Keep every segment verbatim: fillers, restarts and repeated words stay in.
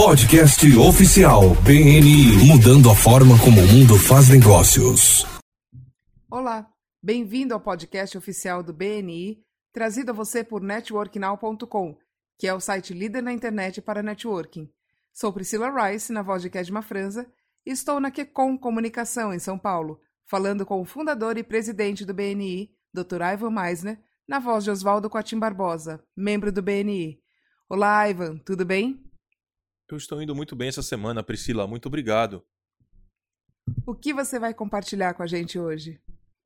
Podcast oficial B N I, mudando a forma como o mundo faz negócios. Olá, bem-vindo ao podcast oficial do B N I, trazido a você por network now ponto com, que é o site líder na internet para networking. Sou Priscila Rice, na voz de Kedma Franza, e estou na QCOM Comunicação, em São Paulo, falando com o fundador e presidente do B N I, doutor Ivan Meisner, na voz de Oswaldo Coatim Barbosa, membro do B N I. Olá, Ivan, tudo bem? Eu estou indo muito bem essa semana, Priscila. Muito obrigado. O que você vai compartilhar com a gente hoje?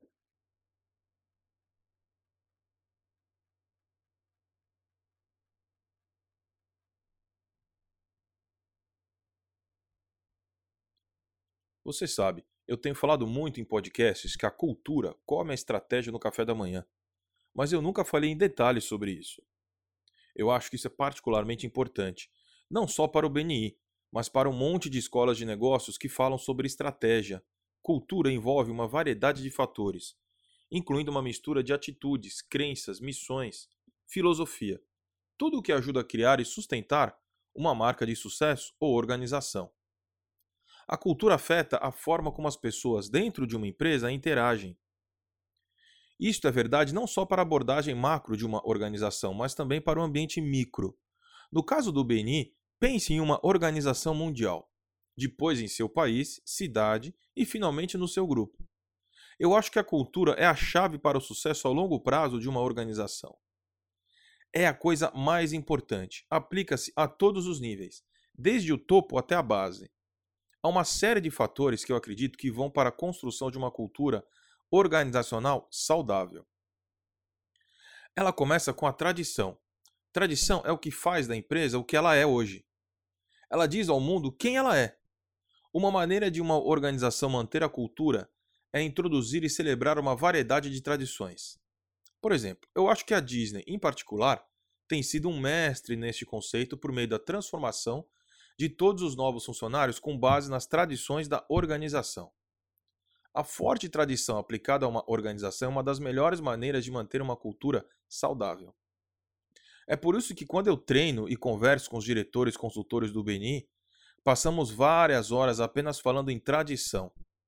Você sabe, eu tenho falado muito em podcasts que a cultura come a estratégia no café da manhã. Mas eu nunca falei em detalhes sobre isso. Eu acho que isso é particularmente importante, não só para o B N I, mas para um monte de escolas de negócios que falam sobre estratégia. Cultura envolve uma variedade de fatores, incluindo uma mistura de atitudes, crenças, missões, filosofia. Tudo o que ajuda a criar e sustentar uma marca de sucesso ou organização. A cultura afeta a forma como as pessoas dentro de uma empresa interagem. Isto é verdade não só para a abordagem macro de uma organização, mas também para o ambiente micro. No caso do B N I, pense em uma organização mundial, depois em seu país, cidade e finalmente no seu grupo. Eu acho que a cultura é a chave para o sucesso ao longo prazo de uma organização. É a coisa mais importante, aplica-se a todos os níveis, desde o topo até a base. Há uma série de fatores que eu acredito que vão para a construção de uma cultura organizacional saudável. Ela começa com a tradição. Tradição é o que faz da empresa o que ela é hoje. Ela diz ao mundo quem ela é. Uma maneira de uma organização manter a cultura é introduzir e celebrar uma variedade de tradições. Por exemplo, eu acho que a Disney, em particular, tem sido um mestre neste conceito por meio da transformação de todos os novos funcionários com base nas tradições da organização. A forte tradição aplicada a uma organização é uma das melhores maneiras de manter uma cultura saudável. É por isso que quando eu treino e converso com os diretores e consultores do B N I, passamos várias horas apenas falando em tradição.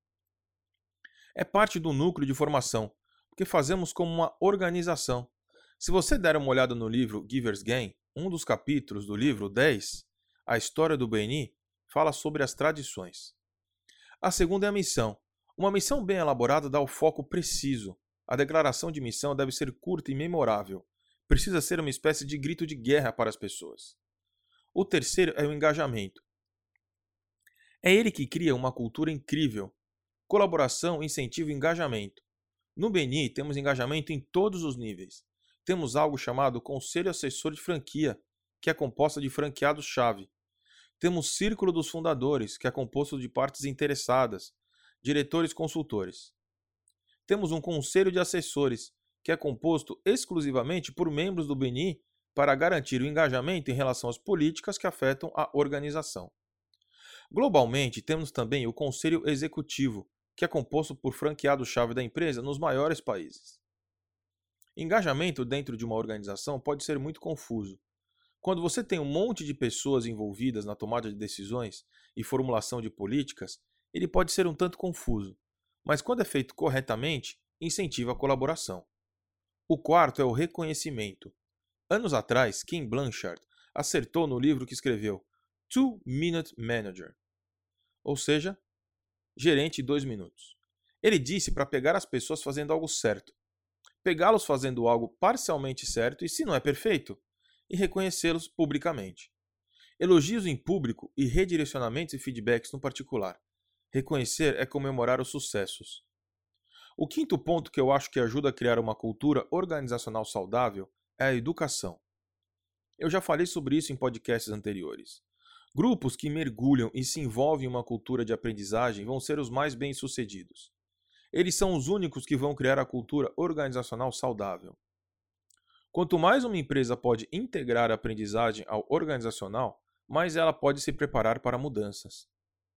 É parte do núcleo de formação, porque fazemos como uma organização. Se você der uma olhada no livro Giver's Gain, um dos capítulos do livro dez, A História do B N I, fala sobre as tradições. A segunda é a missão. Uma missão bem elaborada dá o foco preciso. A declaração de missão deve ser curta e memorável. Precisa ser uma espécie de grito de guerra para as pessoas. O terceiro é o engajamento. É ele que cria uma cultura incrível. Colaboração incentiva o engajamento. No B N I temos engajamento em todos os níveis. Temos algo chamado Conselho Assessor de Franquia, que é composto de franqueados-chave. Temos Círculo dos Fundadores, que é composto de partes interessadas, diretores consultores. Temos um Conselho de Assessores, que é composto exclusivamente por membros do B N I para garantir o engajamento em relação às políticas que afetam a organização. Globalmente, temos também o Conselho Executivo, que é composto por franqueados-chave da empresa nos maiores países. Engajamento dentro de uma organização pode ser muito confuso. Quando você tem um monte de pessoas envolvidas na tomada de decisões e formulação de políticas, ele pode ser um tanto confuso, mas quando é feito corretamente, incentiva a colaboração. O quarto é o reconhecimento. Anos atrás, Kim Blanchard acertou no livro que escreveu Two Minute Manager, ou seja, gerente dois minutos. Ele disse para pegar as pessoas fazendo algo certo, pegá-los fazendo algo parcialmente certo e, se não é perfeito, e reconhecê-los publicamente. Elogios em público e redirecionamentos e feedbacks no particular. Reconhecer é comemorar os sucessos. O quinto ponto que eu acho que ajuda a criar uma cultura organizacional saudável é a educação. Eu já falei sobre isso em podcasts anteriores. Grupos que mergulham e se envolvem em uma cultura de aprendizagem vão ser os mais bem-sucedidos. Eles são os únicos que vão criar a cultura organizacional saudável. Quanto mais uma empresa pode integrar a aprendizagem ao organizacional, mais ela pode se preparar para mudanças.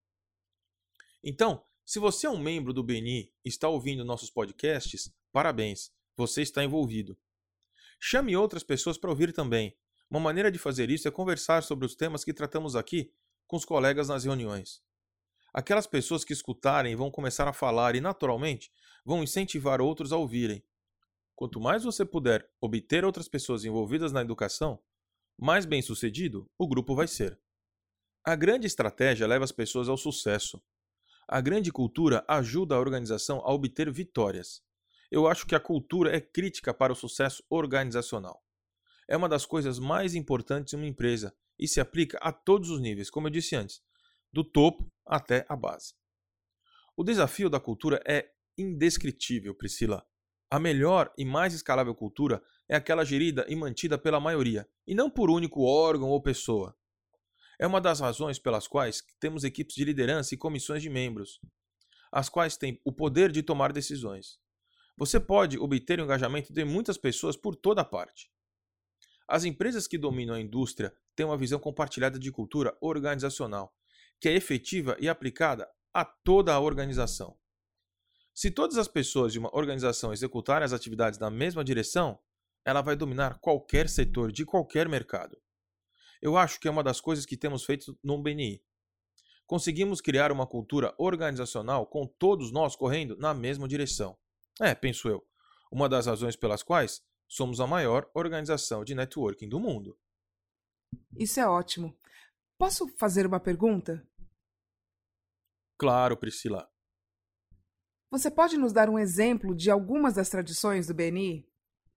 Então, se você é um membro do B N I e está ouvindo nossos podcasts, parabéns, você está envolvido. Chame outras pessoas para ouvir também. Uma maneira de fazer isso é conversar sobre os temas que tratamos aqui com os colegas nas reuniões. Aquelas pessoas que escutarem vão começar a falar e, naturalmente, vão incentivar outros a ouvirem. Quanto mais você puder obter outras pessoas envolvidas na educação, mais bem-sucedido o grupo vai ser. A grande estratégia leva as pessoas ao sucesso. A grande cultura ajuda a organização a obter vitórias. Eu acho que a cultura é crítica para o sucesso organizacional. É uma das coisas mais importantes em uma empresa e se aplica a todos os níveis, como eu disse antes, do topo até a base. O desafio da cultura é indescritível, Priscila. A melhor e mais escalável cultura é aquela gerida e mantida pela maioria, e não por único órgão ou pessoa. É uma das razões pelas quais temos equipes de liderança e comissões de membros, as quais têm o poder de tomar decisões. Você pode obter o engajamento de muitas pessoas por toda parte. As empresas que dominam a indústria têm uma visão compartilhada de cultura organizacional, que é efetiva e aplicada a toda a organização. Se todas as pessoas de uma organização executarem as atividades na mesma direção, ela vai dominar qualquer setor de qualquer mercado. Eu acho que é uma das coisas que temos feito no B N I. Conseguimos criar uma cultura organizacional com todos nós correndo na mesma direção. É, penso eu, uma das razões pelas quais somos a maior organização de networking do mundo. Isso é ótimo. Posso fazer uma pergunta? Claro, Priscila. Você pode nos dar um exemplo de algumas das tradições do B N I?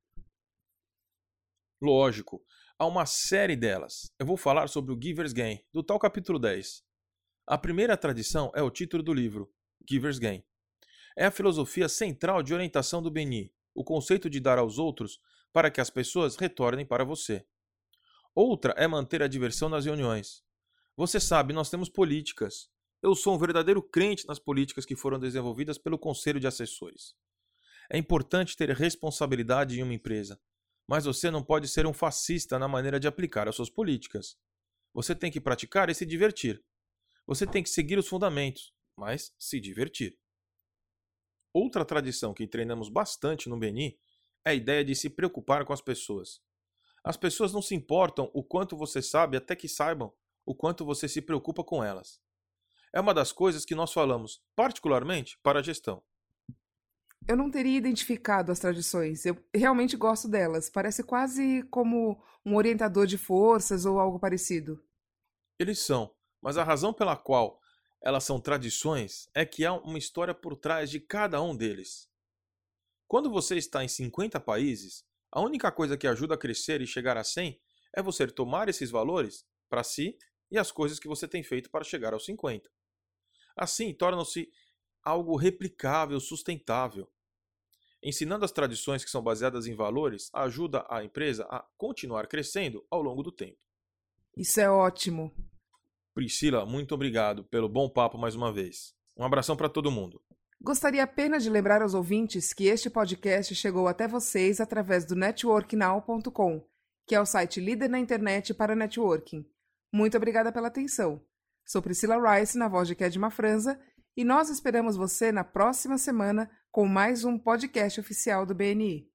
Lógico, há uma série delas. Eu vou falar sobre o Giver's Gain, do tal capítulo dez. A primeira tradição é o título do livro, Giver's Gain. É a filosofia central de orientação do B N I, o conceito de dar aos outros para que as pessoas retornem para você. Outra é manter a diversão nas reuniões. Você sabe, nós temos políticas. Eu sou um verdadeiro crente nas políticas que foram desenvolvidas pelo Conselho de Assessores. É importante ter responsabilidade em uma empresa, mas você não pode ser um fascista na maneira de aplicar as suas políticas. Você tem que praticar e se divertir. Você tem que seguir os fundamentos, mas se divertir. Outra tradição que treinamos bastante no B N I é a ideia de se preocupar com as pessoas. As pessoas não se importam o quanto você sabe até que saibam o quanto você se preocupa com elas. É uma das coisas que nós falamos, particularmente para a gestão. Eu não teria identificado as tradições. Eu realmente gosto delas. Parece quase como um orientador de forças ou algo parecido. Eles são, mas a razão pela qual elas são tradições é que há uma história por trás de cada um deles. Quando você está em cinquenta países, a única coisa que ajuda a crescer e chegar a cem é você tomar esses valores para si e as coisas que você tem feito para chegar aos cinquenta. Assim, tornam-se algo replicável, sustentável. Ensinando as tradições que são baseadas em valores ajuda a empresa a continuar crescendo ao longo do tempo. Isso é ótimo. Priscila, muito obrigado pelo bom papo mais uma vez. Um abração para todo mundo. Gostaria apenas de lembrar aos ouvintes que este podcast chegou até vocês através do network now ponto com, que é o site líder na internet para networking. Muito obrigada pela atenção. Sou Priscila Rice, na voz de Kedma Franza, e nós esperamos você na próxima semana com mais um podcast oficial do B N I.